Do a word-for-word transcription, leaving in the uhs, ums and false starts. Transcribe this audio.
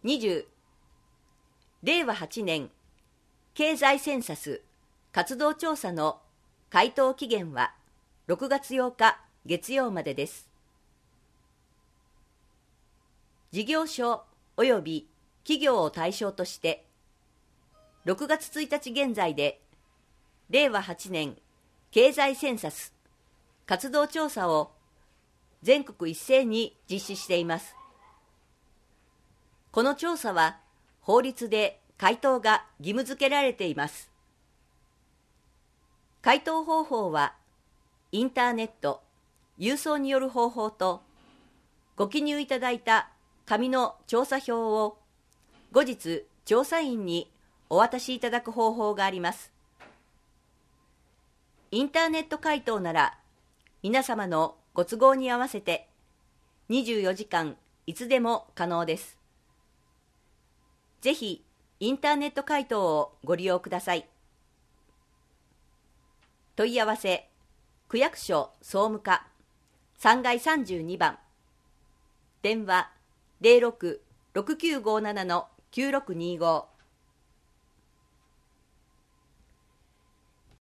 にじゅうれいわはちねん経済センサス活動調査の回答期限はろくがつようか月曜までです。事業所及び企業を対象としてろくがつついたち現在でれいわはちねん経済センサス活動調査を全国一斉に実施しています。この調査は法律で回答が義務付けられています。回答方法はインターネット、郵送による方法とご記入いただいた紙の調査票を後日調査員にお渡しいただく方法があります。インターネット回答なら皆様のご都合に合わせてにじゅうよじかんいつでも可能です。ぜひインターネット回答をご利用ください。問い合わせ区役所総務課さんがいさんじゅうにばん、電話 ゼロろく ろくきゅうごなな のきゅうろくにご